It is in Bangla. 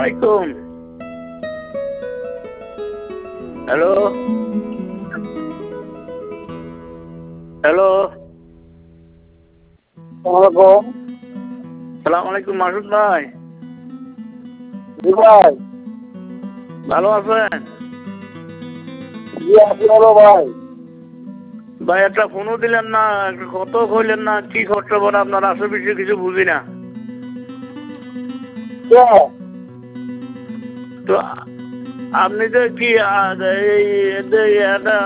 আলাইকুম। হ্যালো হ্যালো সালাম আলাইকুম মাসুদ ভাই। জি ভাই। ভালো আছেন? জি আছি ভালো ভাই। ভাই একটা ফোনও দিলেন না, একটা কত কইলেন না, কি খরচা পড়ে আপনার আশেপাশে কিছু বুঝি না। তো আপনি যে কি এই